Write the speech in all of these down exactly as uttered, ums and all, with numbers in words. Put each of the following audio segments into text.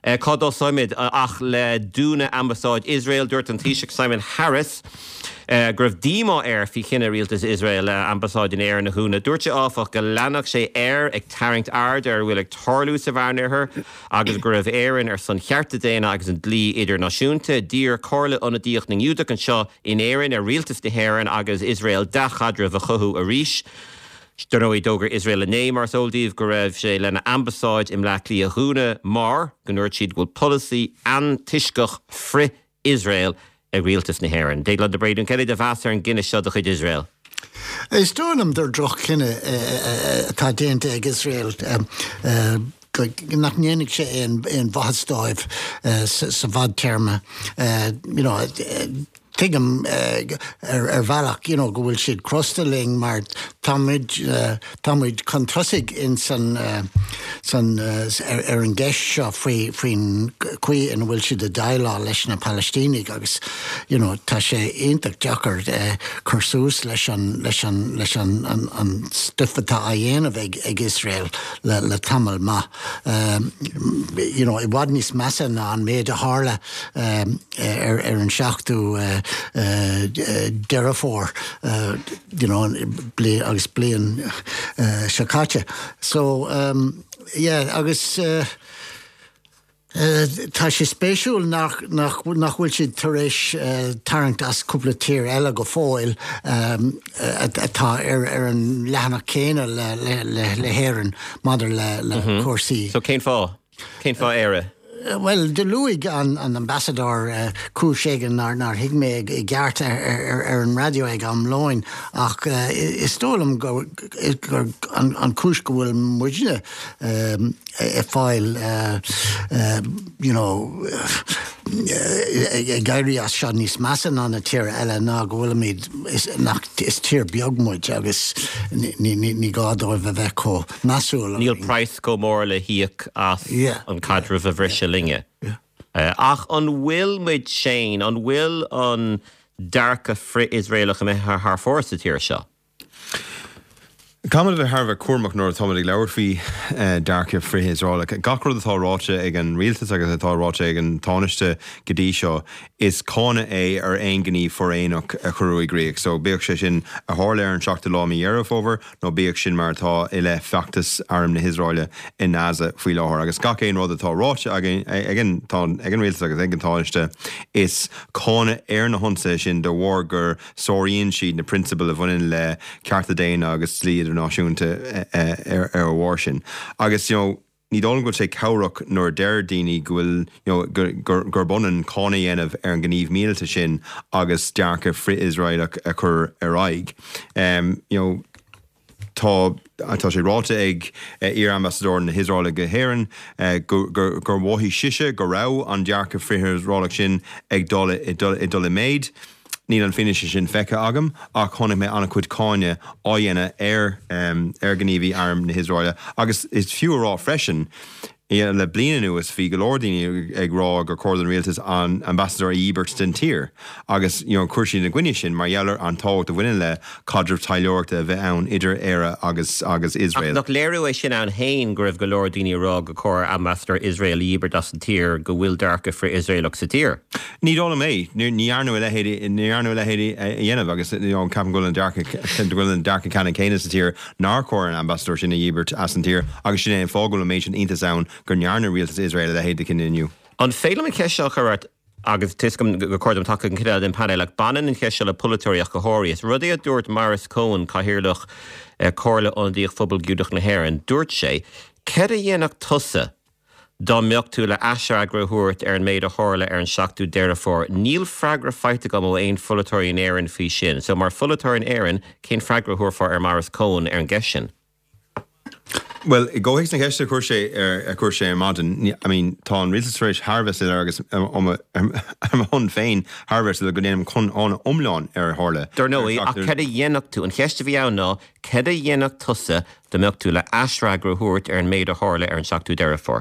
Cádó Simid ach le dúna ambasáid Israel dúirt an Taoiseach Simon Harris Uh, Gribh díma air fi chinne rialtas Israel uh, ambasáid in air na húna. Dúirte áfach go leannach sé air ag taringt ard ar bhfuil ag tarlú sa bhar nearthair agus gribh éireann ar san chearta déana agus an dlí idirnáisiúnta dír cóirla onna díoch na ngiúdach an seo in éireann ar rialtas de héireann agus Israel de chadra bh chuthú a ríis. Dúirt dógur Israel a né mar sóldíomh go raibh sé lena ambasáid im leachlí a húna mar gonúirt siad bhfuil policy an tuiscach fri Israel ag rialtas na héireann. Déad de breidún cead a bheasar an gine seo do chuid Israel. Is dúnam der droch cinenne tá déanta ag Israel nach nénig sé in bhadstáibh sa bhad terma. You know, Tigam ar bhealach, you know, go bhfuil siad crostaling mar tamid tamid controsig in san san ar an gceis seo faoin cuí in bhfuil siad a dailá leis na Palestínig agus, you know, tá sé ionach deachar chursús leis an leis an leis an an stufatá a dhéanamh ag ag Israel le le tamil ma. You know, I bhd níos measa ná an méid a hála ar ar an seachtú Uh, uh, Derafór, uh, you know, ble, agus blian uh, Shakacha. So, um, yeah, agus uh, uh, tá sé spéisiúil nach nach nach bhfuil siad tar éis uh, tarrant as cúpla tír eile go fóil um, atá ar ar an lehanach céine le le le le héireann madidir le le mm-hmm. cuasaí. So cén fá? Cén fá éire? Uh, well, de Louis an, an ambassador uh, Cúségan nar nar higme ag gart ar, ar, ar an radio ag am loin ach uh, is tólam go an, an cús go bhfuil muidne um, e fáil uh, uh, you know gairí as seo níos measan an a tír eile ná go bhfuil míid is tír beagmuid agus ní gádóibh a bheith có measúil. Níl Price go mór le híoc as yeah. an cadre a bhrisise linge. Yeah. Uh, ach an bhfuil muid Shane, an bhfuil an darcha fri Israelach me haar haar fórsa tír seo. Cámad a Harbh cuamach nóir táid leabhar fí darcha frithí Israel. Gacrúd atá ráte ag an rialtas agus atá ráte ag an tánaiste go dtí seo is cána é ar aon gní foréanach a chorúí Gréach. So bíoh sé sin a háir an seachta lámí dhearmh over nó bíoh sin mar tá i le feachtas arm na Hisráile in nása faoi láthair. Agus gach éon rud atá ráte ag an rialtas agus ag an tánaiste is cána ar na honsa sin de bhór gur sóiríonn siad na principal a bhain le cearta déana agus slí náisiúnta ar a bhhair sin. Agus, you know, ní dólan go sé cabhrach nóir deir daoine gohfuil, you know, gur bunan cána dhéanamh ar an gníomh mílta sin agus dearcha fri Israelach a chur ar aig. Um, you know, tá tá sé ráte ag ar ambassador na Hisráile go héireann gur bmhaithí siise go rah an dearcha frithe Israelach sin ag dul i dul i méid. Níl an finis sin fecha agam ach tháinig mé anna cuid cáine á dhéanana ar um, ar gníomhí arm na Hisráile. Agus is fiú rá freisin Yeah, le bliana nuas fi galordini ag rá gur cordon rialtas an ambassador Ebert den tír. Agus, you know, cuirsí na gine sin mar dheallar an tácht a bhainean le cadrh tailorta a bheith ann idir éire agus agus Israel. Ach nach léirú é sin an hain gur raibh galordini rá go cor ambassador Israel Ebert as an tír go bhfuil darcha for Israelach sa tír. Ní dála mé, ní arnú le héidi, ní arnú le héidi dhéanamh agus an capan goil an darcha goil an darcha canan céine sa tír nar cor an ambassador sin Ebert as an tír agus sin é an fágóil méid sin inta sound gur nearna rialtas Israel a héad cin inniu. An féile me ceisio chuirt agus tiscom go cordam take an cile den panel ag banan in ceisio le polatóireach go háirí. Is rudí a dúirt Maris Cohen caithirlach cóirla an díoch phobal giúdach na héireann. Dúirt sé, cead a dhéanach tusa dá mbeocht tú le asar agrúthirt ar an méid a háirla ar an seachtú deirefór. Níl freagra feite go mó éon polatóir in éireann fí sin. So mar polatóir in éireann cén freagrúthir for ar Maris Cohen ar an gceis sin. Well, I go hééis na ceiste chuir sé ar chuir sé madan. I mean, tá an rialtas harvest agus am hon féin harvest le go déanam chun an omláin ar hála. Dar nó ach cead a dhéanach tú an cheiste bhí ann ná cead a dhéanach tusa do mbeocht tú le asra agrúthirt ar an méid a háirla ar an seachtú deirefór.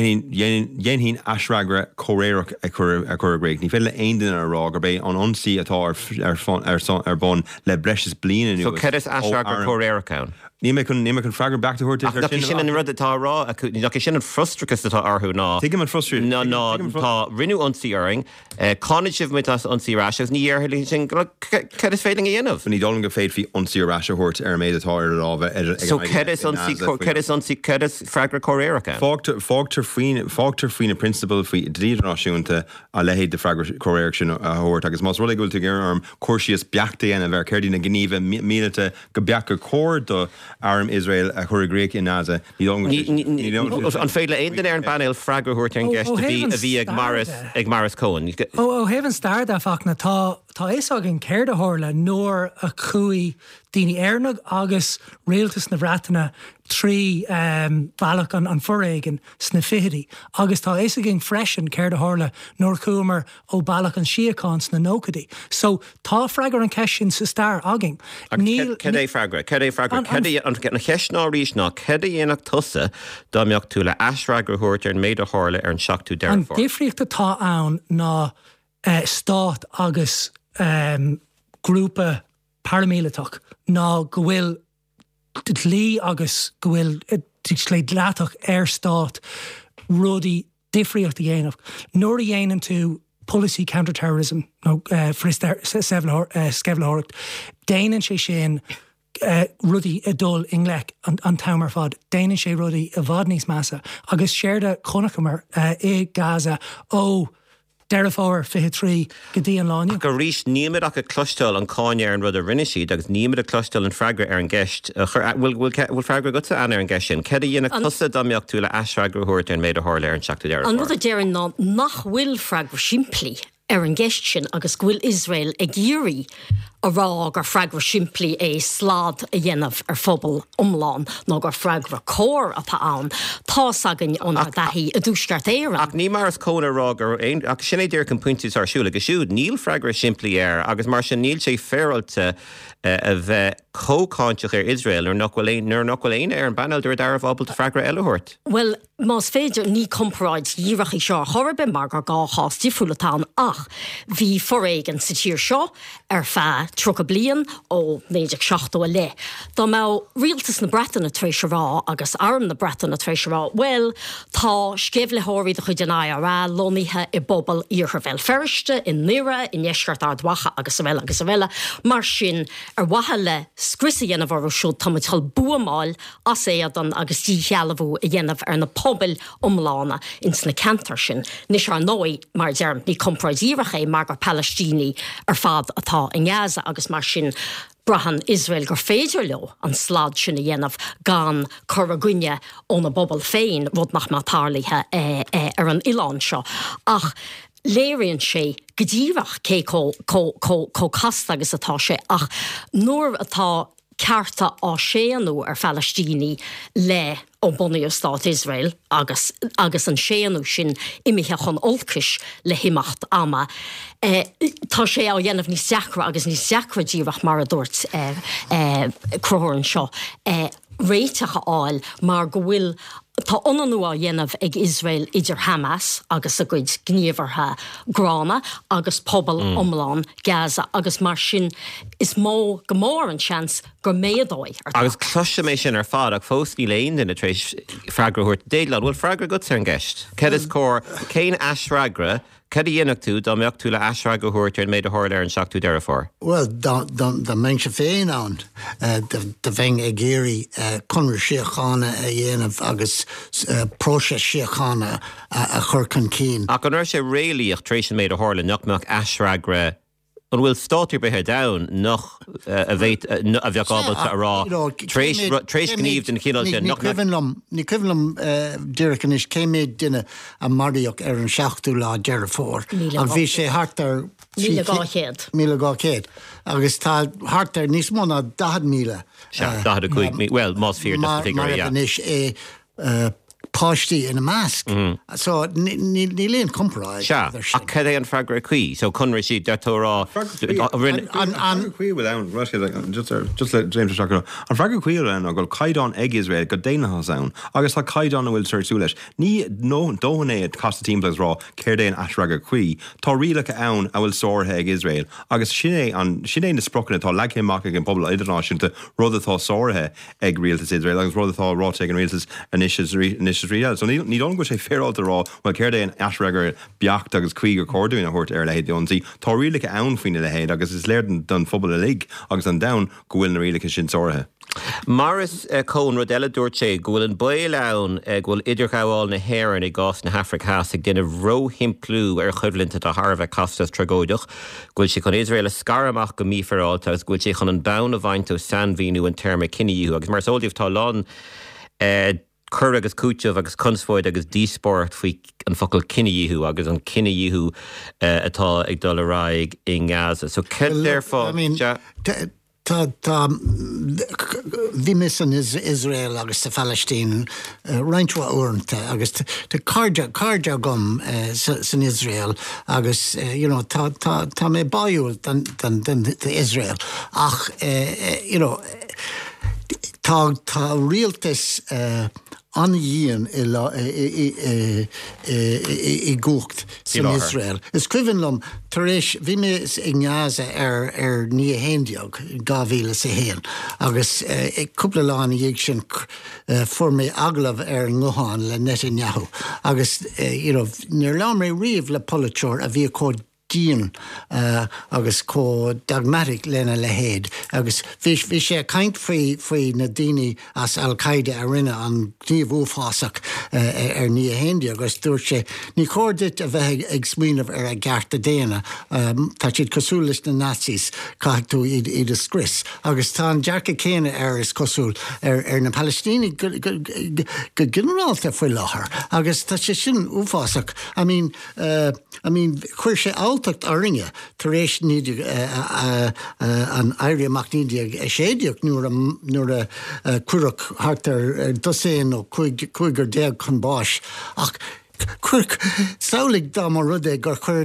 Dhéanhín asragra choréireach a chur a gréig. Ní féile aon duine ar rá gur bé anionsaí atá ar bon le breis bliana. So cead is asragra choréireach ann? Ní me chun ní me chun freagar back to her to sin an rud atá rá nach sin an frustrachas atá arthú ná. Tuige man frustrú. No no tá rinú ansí oring, cognitive mit as ansí rashes ní dheartha sin ce is féidir a dhéanamh. Ní dul go féid hí ansí rasha hort ar méid atá ar lábh. So ce is ansí ce is ansí ce is freagar choréiricha. Fágtar fágtar faoine fágtar faoine principal faoi dríidirnáisiúnta a lehéad de freagar choréiric sin a hort agus más rulla goil tú gur arm cuairsias beachta ana bhar ceirdí na gníomh mílete go beacha cór do arm Israel a chur Greek in Naza. An féile éon den ar an banil freagar hort an gceist a bhí ag Maris ag Maris Cohen. Ó heaven star da fachna tá tá is agin céir de hórla nóir a chuí daoine airnag agus réaltas na bhreataine trí um, bailach an, an foréigen sna fihirí. Agus tá is agin freisin céir de hórla nóir cúmar ó bailach an siacán sna nócadí. So tá freagar an ceisisin sa star agin. Níl Cé é freagra, Cé é freagra, Cé an na cheisná rís ná Cé dhéanach tusa dámbeocht tú le asfreagar hort ar an méid a hórla ar an seachtú dearfór. An difríocht atá ann ná uh, stát agus um, grúpa paramíleach ná go bhfuil lí agus go bhfuil sléad leatach ar stát rudaí difríocht a dhéanamh. Nuair a dhéanann tú policy counterterrorism nó uh, scefleóireacht, déanann sé sin uh, rudaí a dul inglech an, an tamar fad, déanann sé rudaí a bhd níos measa, agus séirde chonachamar uh, i Gaza ó Deire fór fiche trí go dtí an láine. Go rís níimiid ach a clustal an cáine ar an rud a rinne siad agus níimiid a clustal an freagra ar an gceist bhfuil freagra go an ar an gceist sin. Cé dhéanana tusa dámbeocht tú le asfreagra hort ar méid a hórla ar an seachtú dearfór. An rud a déireann ná nach bhfuil freagra siimplí ar an gceist sin agus bhfuil Israel ag géirí a rá gur freagra siimplí é slád a dhéanamh ar phobal umláin ná gur freagra cór atá ann. Tá agan ón daithí a dúsceart éire. Ach ní Maris Cohen rá gur ach sin é dtír an puintis ar siúla go siúd níl freagra siimplí ar agus mar sin níl sé féralte a bheith cócáinteach ar Israel ar nachhfuil éine ar an banal dúir dar bhábal freagra eilehort. Well, más féidir ní compráid dírachaí seo thorbe mar gur gáchás tífúlatán ach bhí foréigen sa tír seo ar fe tro a blian ó néidir seachtó a le. Tá má rialtas na Breataine tréis rá agus arm na Breataine tréis rá. Well, tá scéimhlethirí de chuid dená rá loníthe i bobbal íortha bheith feriste in nura in neisceart ar dwacha agus bhile agus bhile mar sin ar wathe le scrisa dhéanamh ar siú tátal buamáil as é an agus tí chealamhú a dhéanamh ar na pobal umlána ins na cantar sin. Nis ar nói mar dearm ní compráidíracha é mar gur Palestíní ar fad atá in Gaza agus mar sin brahan Israel gur féidir leo an slád sin a dhéanamh gan chur a gcuine ó na bobbal féin rud nach má tárlaithe eh, eh, ar an Ián seo. Ach léironn sé godíhach cé có casta agus atá sé ach nuair atá cearta á séanú ar Palestíní le ó bunaí Stát Israel agus, agus an séanú sin imithe chun olcais le himacht ama. Eh, tá sé á dhéanamh ní seacra agus ní seacra díhach mar a dúirt eh, eh, crothórann seo. Eh, réitecha áil mar go bhfuil tá onanú á dhéanamh ag Israel idir Hamas agus a gcuid gníomhartha grána agus pobal mm. umláin Gaza agus mar sin is mó go mór an chans gur méadóid. Agus cloiste mé sin ar fád ag fós ní léon in a tréis freagra húirt déadlad bhfuil freagra go ar an gceist. Ced is cór céin asfreagra Cad dhéanach tú dá meocht tú le asfreagra húirt ar méid a hórla ar an seachtú dearfór for? Well, da meng se féin an de bheng ag géirí chunir siochána a dhéanamh agus próise siochána a chur chun cín. Ach an sé réalaíocht tréis an méid a hórla nach meach asfreagra an bhfuil státir bethe da nach a bheith a bheagabbalta a rá tréis gníomh den chinálta nach Ní cuimlam deiricin is céimiid duine a maríoch ar an seachtú lá dearfór an bhí sé hartar míle gáchéad. míle gáchéad agus tá hartar níos mó ná dahad míle. Well, más fíor Mar is é páistí in a másc. So ní léon compráid. Se, a cad é an freagra cuí, so chunra sí deirtórá an cuí bhfuil just le James Shackle. An freagra cuí an a goil caiidán ag Israel go déanathe ann, agus tá caiidán bhfuil suirsú leis. Ní nó dóhanné costa teamplas rá céir é an asreaga cuí, tá rialacha ann a bhfuil sóirthe ag Israel. Agus sinné an sinné na sprocna tá leicéach ag an pobl idirnáisiúnta rud atá sóirthe ag rialtas Israel, agus rud atá ráte ag an rialtas initias rial. So ní don go sé féráilta rá bhfuil céir é an asreagar beacht agus cuí go cordúin a thuirt ar le héad dionsaí, tá rialacha ann faoine le héad, agus is léir don phobal a lig agus an dam go bhfuil na rialacha sin sóirthe. Maris uh, Cohen Rodella Dorche go bhfuil an bail ann uh, go bhfuil idirchaáil na héireann i gás na Hafricás ag duine ró himplú ar chuidlinta a Harbheith castas tragóideach, gúil si chun Israel a scaramach go míofarálta agus gúil si chun an bán a bhaint ó Sanvíú an terma cinniú, agus mar sódíomh tá lán uh, chur agus cúteamh agus consfóid agus dísport faoi an focail cinniú agus an cinniú uh, atá ag dul aráig i Gaza. So ced therefore... I mean, Tá bhí mis an Israel agus tá Palestine roinntha uanta agus tá cardide gom san Israel agus tá mé baúil den Israel ach tá rialtas anhíon i gúcht san Israel. Is cuihanlum tar éis bhí mé i Gaza ar ar ní héindeog gáhíle sa héan agus cúpla lána dhéag sin for mé aglah ar ngóháin le Netanyahu agus níor lá mé riamh le politeoir a bhí có dín uh, agus có dogmatic lena le héad agus bhí sé caint faoi na daoine as Al-Qaeda a rinne an gníomh uafásach uh, ar ní a héindi agus dúirt sé ní cóirdit a bheith ag smíanamh ar a gceart a déana um, tá siad cosúlas na nazis caithú iad iad a scris agus tá an dearcha céine ar is cosúil ar, ar na Palestíni go generálta foioi láthair agus tá sé sin uafásach I mean, uh, I mean chuir sé áltacht a ringe tar éis níidir an éireamach níidir séideach nuair a cuireach hartar doséin ó chuigur déag chun báis ach Cuirc saolig dá mar rudé gur chuir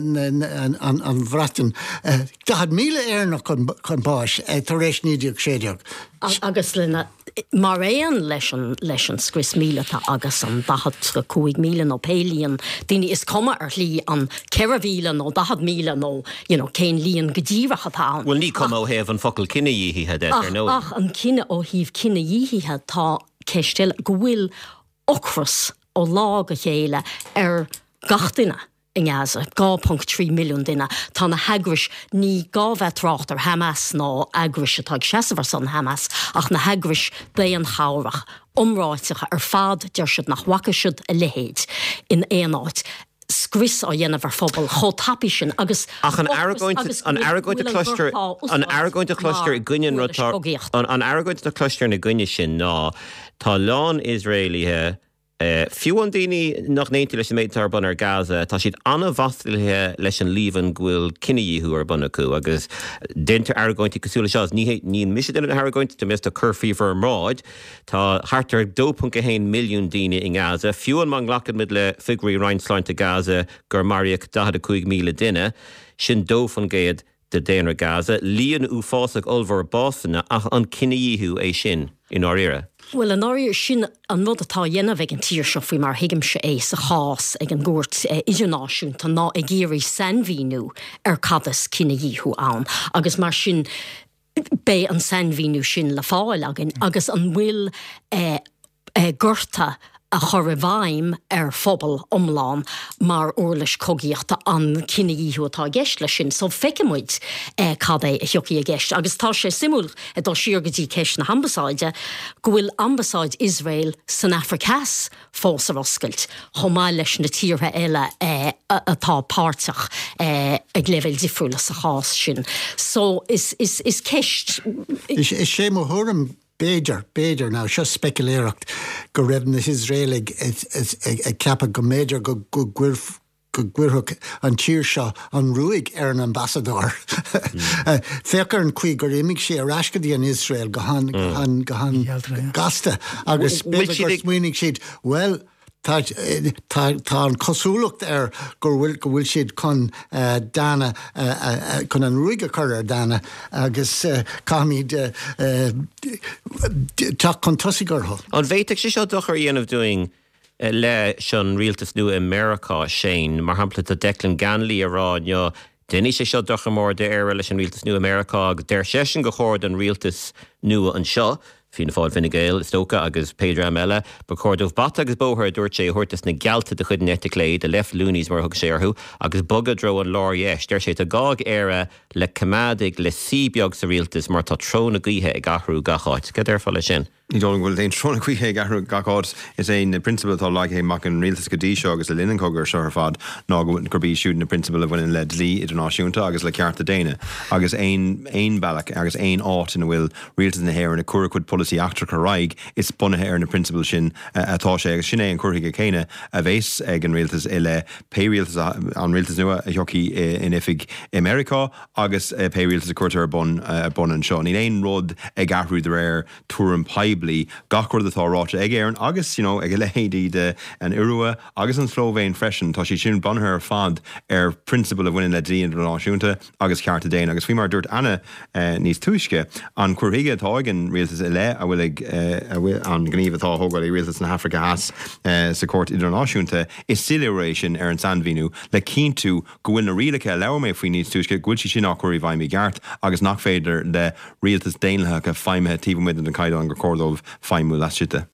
an bhreatain dahad míle éarnach chun báis tar éis níideach séideach. Agus lena mar éon leis an scris míleta agus an dahad go cúig míle ó pélíon daoine is cuma ar lí an ceithre bhíle ó dahad míle ó cén líon go ddíreacha tá. Well ní cuma ó héamh an focail cinenne dhíhithe de ar nó. Ach an cinenne ó híomh cinenne dhíhithe tá ceistil go bhfuil ochras ó lá go chéile ar gachtaine in Gaza, two point three milliún duine, tá na hagris ní gábheith ar Hamas ná agris atá seasamhar san Hamas, ach na hagris bé an cháirach, umráiteach ar fad deir siad nach haca siad a lehéad in éanáid. Scris á dhéanamh ar phobal cho tapí sin agus ach an Aragóinte cluster an Aragóinte cluster i gcuineann rotá an Aragóinte cluster na gcuine sin ná tá lán Israelíthe Uh, fiú an daoine nach néintí leis méid ar bun ar Gaza, tá siad anna bhastailthe leis an líomhan gúil cinneíthú ar bun acu, agus déntar Aragóinte cosúla seás ní níon miise den Aragóinte de mis a curfíomh ar máid, tá hartar two point one milliún daoine in Gaza, fiú an man ghlacad mid le figurí Reinsláinte Gaza gur mariaach fifty míle duine, sin dó fan géad de déanra Gaza, líon ú fásach olbhar básanna ach an cinneíthú é sin in áire. Well an áir sin an rud atá dhéanamh ag an tíir seo faoi mar hiigim se é sa chás ag an gúirt idirnáisiúnta ná ag géirí Sanvíú ar cadas cinneíthú ann, agus mar sin bé an Sanvíú sin le fáil agin, agus an bhfuil eh, eh, gurta a chur bhaim ar phobal omláin mar orlas cogaíochta an cinneíthú atá gceist lei sin, so feicimid eh, cad é a thiocí a gceist. Agus tá sé simúil a dá siar go dtí ceist na ambasáide, go bhfuil ambasáid Israel san Africás fós ar oscailt, chomá leis na tíortha eile eh, atá páirteach eh, ag leibhéil difriúla sa chás sin. So is, is, is ceist... Is, is sé mo thuram Béidir, Béidir ná seo speculéireacht go raibh na Israelig ag ceapa go méidir go gcuirthach an tír seo an ruig ar an ambassador. Fécar an chuig gur imig sé ar ascadí an Israel go han gasta agus smuoinnig siad well Tá an cosúlacht ar gur bhfuil go bhfuil siad chun dána chun an ruige chur ar dána agus cáimid tá chun tosaí gurtha. An bhéiteach sé seo dochar dhéanamh doing le sean rialtas nua America Shane mar hampla a Declan Ganley ará neo déní sé seo dochar mór de éire leis an rialtas nua America agus déir sesin go chóir an rialtas nua an seo Fianna Fáil Fine Gael Stoka agus Pedro Amella ba cordóh bat agus bóthir dúirt sé thuirtas na gealta de chud nete léid de left lúnís mar thug séarthú agus bogad dro an láir déir sé a gág éire le camadig le síbeag sa rialtas mar tá tróna gaithe ag athrú gacháid. Go déir fáile sin. Ní dóla bhfuil éon tróna chuithe athrú gacháid is éon principal tá le é mac an rialtas go dtí seo agus le linan cogur seo ar fad ná go gurbí siúd na principal a bhfuin le dlí idirnáisiúnta agus le cearta déine agus éon éon bailach agus éon áit ina bhfuil rialtas na hhéir na cuircud policy actor raig is bunathe ar na principal sin atá sé agus sin é an cuirthaigh chéine a bhés ag an rialtas ile péirialtas an rialtas nua a thoci in ifig America agus péirialtas a cuirtar bun bun an seo. Ní éon rud ag athrú de réir túm paibli gachir atá ráte ag éireann agus you know, ag lehéadí de an Urua agus an Slóvéin freisin tá sí sin bunathe ar fad ar principal a bhfuin le dí internanáisiúnta agus cearta déin agus bhí mar dúirt anna níos túisce an cuirthaigh atá ag an rialtas ile a bhfuil an gníomhtá thógáil i rialtas na Africa has sa córt idirnáisiúnta is celeration ar an sanmhíú le cíntu go bhfuil na rialacha leabhar mé faoin níos túisce gúil si sin ácuirí bhaim i gceart agus nach féidir le rialtas déanlathe go feimime tíomhmuid an caiideán go cordómh feimú leisite.